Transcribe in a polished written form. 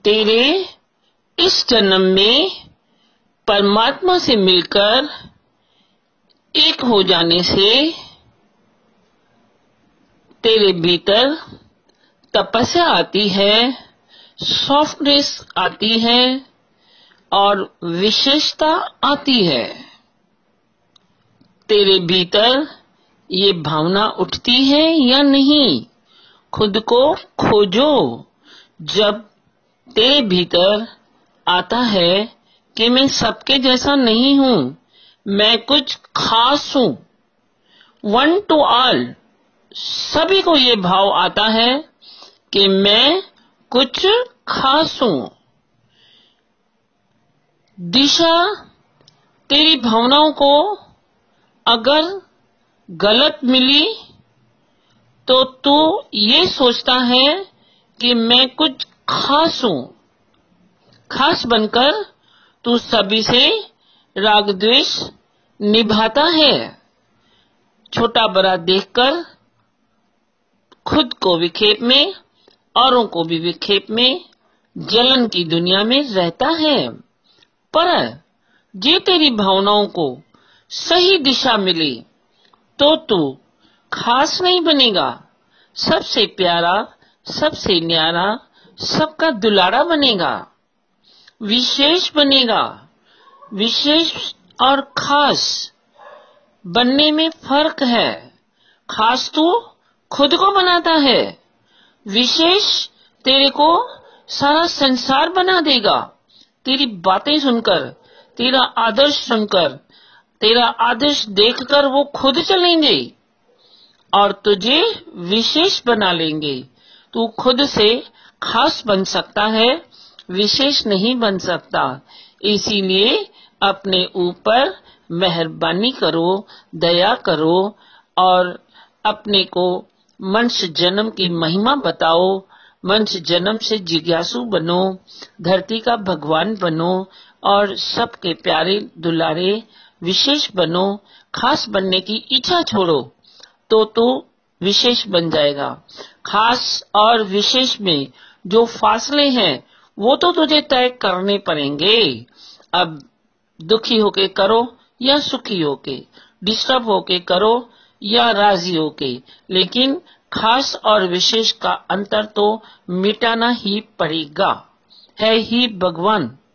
तेरे इस जन्म में परमात्मा से मिलकर एक हो जाने से तेरे भीतर तपस्या आती है, सॉफ्टनेस आती है और विशेषता आती है। तेरे भीतर ये भावना उठती है या नहीं, खुद को खोजो। जब तेरे भीतर आता है कि मैं सबके जैसा नहीं हूं, मैं कुछ खास हूं, वन टू ऑल, सभी को ये भाव आता है कि मैं कुछ खास हूं। दिशा तेरी भावनाओं को अगर गलत मिली तो तू ये सोचता है कि मैं कुछ खास हूं। खास बनकर तू सभी से राग द्वेष निभाता है। छोटा बड़ा देखकर खुद को विक्षेप में, औरों को भी विक्षेप में, जलन की दुनिया में रहता है। पर जे तेरी भावनाओं को सही दिशा मिली तो तू खास नहीं बनेगा, सबसे प्यारा, सबसे न्यारा, सबका दुलारा बनेगा, विशेष बनेगा। विशेष और खास बनने में फर्क है। खास तू खुद को बनाता है, विशेष तेरे को सारा संसार बना देगा। तेरी बातें सुनकर, तेरा आदर्श सुनकर, तेरा आदर्श देखकर वो खुद चलेंगे और तुझे विशेष बना लेंगे। तू खुद से खास बन सकता है, विशेष नहीं बन सकता। इसीलिए अपने ऊपर मेहरबानी करो, दया करो और अपने को मनुष्य जन्म की महिमा बताओ। मनुष्य जन्म से जिज्ञासु बनो, धरती का भगवान बनो और सबके प्यारे दुलारे विशेष बनो। खास बनने की इच्छा छोड़ो तो तू विशेष बन जाएगा। खास और विशेष में जो फासले हैं वो तो तुझे तय करने पड़ेंगे। अब दुखी होके करो या सुखी होके, डिस्टर्ब होके करो या राजी होके, लेकिन खास और विशेष का अंतर तो मिटाना ही पड़ेगा। है ही भगवान।